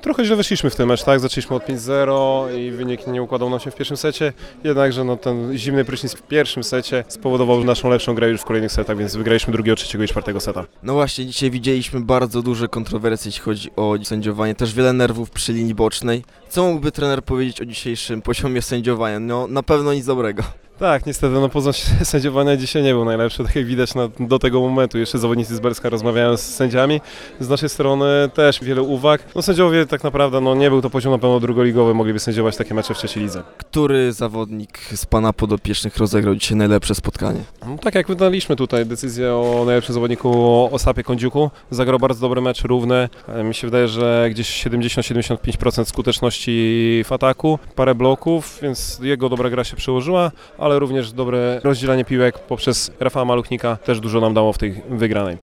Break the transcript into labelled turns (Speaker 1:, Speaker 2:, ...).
Speaker 1: Trochę źle weszliśmy w ten mecz, tak? Zaczęliśmy od 5-0 i wynik nie układał nam się w pierwszym secie, jednakże ten zimny prysznic w pierwszym secie spowodował naszą lepszą grę już w kolejnych setach, więc wygraliśmy drugiego, trzeciego i czwartego seta.
Speaker 2: No właśnie, dzisiaj widzieliśmy bardzo duże kontrowersje, jeśli chodzi o sędziowanie, też wiele nerwów przy linii bocznej. Co mógłby trener powiedzieć o dzisiejszym poziomie sędziowania? No na pewno nic dobrego.
Speaker 1: Tak, niestety, poziom sędziowania dzisiaj nie był najlepszy, tak jak widać do tego momentu. Jeszcze zawodnicy z Berska rozmawiają z sędziami. Z naszej strony też wiele uwag. Sędziowie tak naprawdę, nie był to poziom na pewno drugoligowy, mogliby sędziować takie mecze w trzeciej lidze.
Speaker 2: Który zawodnik z Pana podopiecznych rozegrał dzisiaj najlepsze spotkanie?
Speaker 1: Tak jak wydaliśmy tutaj decyzję o najlepszym zawodniku Osapie Kądziuku. Zagrał bardzo dobry mecz, równy. Mi się wydaje, że gdzieś 70-75% skuteczności w ataku, parę bloków, więc jego dobra gra się przełożyła, ale również dobre rozdzielanie piłek poprzez Rafała Maluchnika też dużo nam dało w tej wygranej.